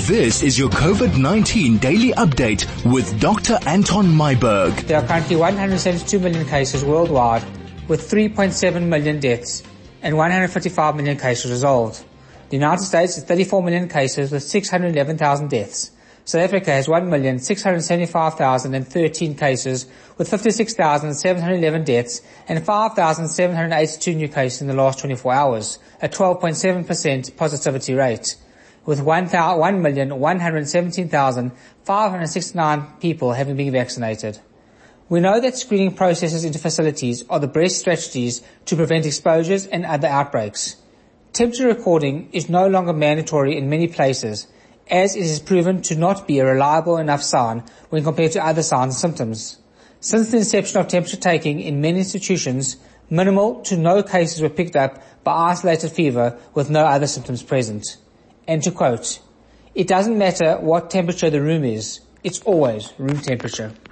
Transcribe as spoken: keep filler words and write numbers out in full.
This is your COVID nineteen daily update with Doctor Anton Myburgh. There are currently one hundred seventy-two million cases worldwide with three point seven million deaths and one hundred fifty-five million cases resolved. The United States has thirty-four million cases with six hundred eleven thousand deaths. South Africa has one million six hundred seventy-five thousand thirteen cases with fifty-six thousand seven hundred eleven deaths and five thousand seven hundred eighty-two new cases in the last twenty-four hours, a twelve point seven percent positivity rate, with one million one hundred seventeen thousand five hundred sixty-nine people having been vaccinated. We know that screening processes into facilities are the best strategies to prevent exposures and other outbreaks. Temperature recording is no longer mandatory in many places, as it is proven to not be a reliable enough sign when compared to other signs and symptoms. Since the inception of temperature taking in many institutions, minimal to no cases were picked up by isolated fever with no other symptoms present. And to quote, "It doesn't matter what temperature the room is, it's always room temperature."